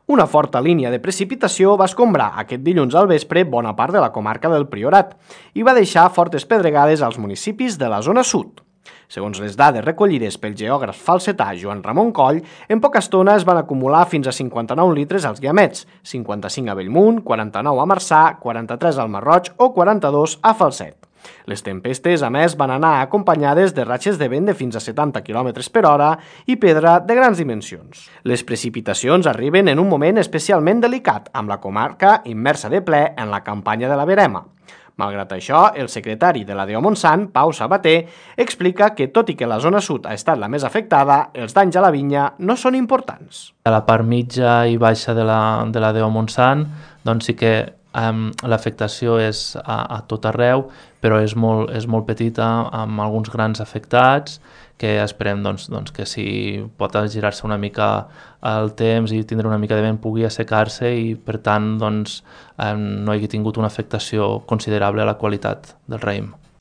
Una forta línia de precipitació va escombrar aquest dilluns al vespre bona part de la comarca del Priorat i va deixar fortes pedregades als municipis de la zona sud. Segons les dades recollides pel geògraf falsetà Joan Ramon Coll, en poca estona es van acumular fins a 59 litres als Guiamets, 55 a Bellmunt, 49 a Marçà, 43 al Marroig o 42 a Falset. Les tempestes, a més, van anar acompanyades de ratxes de vent de fins a 70 km per hora i pedra de grans dimensions. Les precipitacions arriben en un moment especialment delicat, amb la comarca immersa de ple en la campanya de la verema. Malgrat això, el secretari de la DO Montsant, Pau Sabater, explica que, tot i que la zona sud ha estat la més afectada, els danys a la vinya no són importants. A la part mitja i baixa de la DO Montsant, doncs sí que l'afectació és a tot arreu, però és molt petita, amb alguns grans afectats, que esperem que si pot girar-se una mica el temps i tindre una mica de vent pugui assecar-se i per tant no hagi tingut una afectació considerable a la qualitat del raïm.